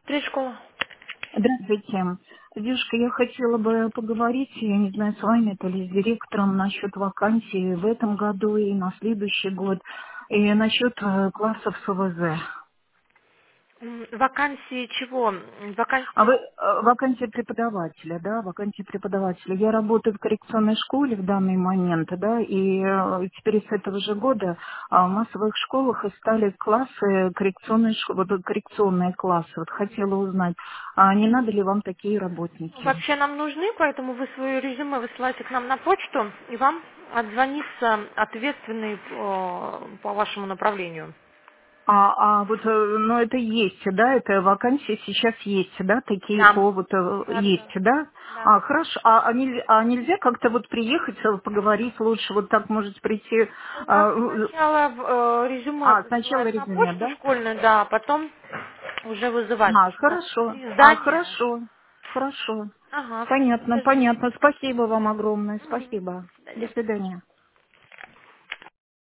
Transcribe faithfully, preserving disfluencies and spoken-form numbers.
Предшкола. Здравствуйте. Девушка, я хотела бы поговорить, я не знаю, с вами, то ли с директором насчет вакансии в этом году и на следующий год, и насчет э, классов с ОВЗ. М, Вакансии чего? М, А вы Вакансии... э, вакансия преподавателя, да, вакансия преподавателя. Я работаю в коррекционной школе в данный момент, да, и э, теперь с этого же года а, в массовых школах и стали классы коррекционные, ш- вот э, коррекционные классы. Вот хотела узнать, а не надо ли вам такие работники? Вообще нам нужны, поэтому вы свое резюме высылаете к нам на почту, и вам отзвонится ответственный э, по вашему направлению. А, а вот, э, ну это есть, да, это вакансии сейчас есть, да, такие Да. по вот э, Да, да, есть, да. да? Да. А, хорошо, а, а нельзя, а нельзя как-то вот приехать, э, поговорить лучше, вот так можете прийти, У нас а, э, сначала э, резюме а, сначала посылают на резюме, почту да? школьную, да, а потом уже вызывать, А, потому что у нас хорошо, три а, здания. хорошо, хорошо. Ага, Понятно, подождите. понятно, спасибо вам огромное, Мгм. спасибо. До До свидания. свидания.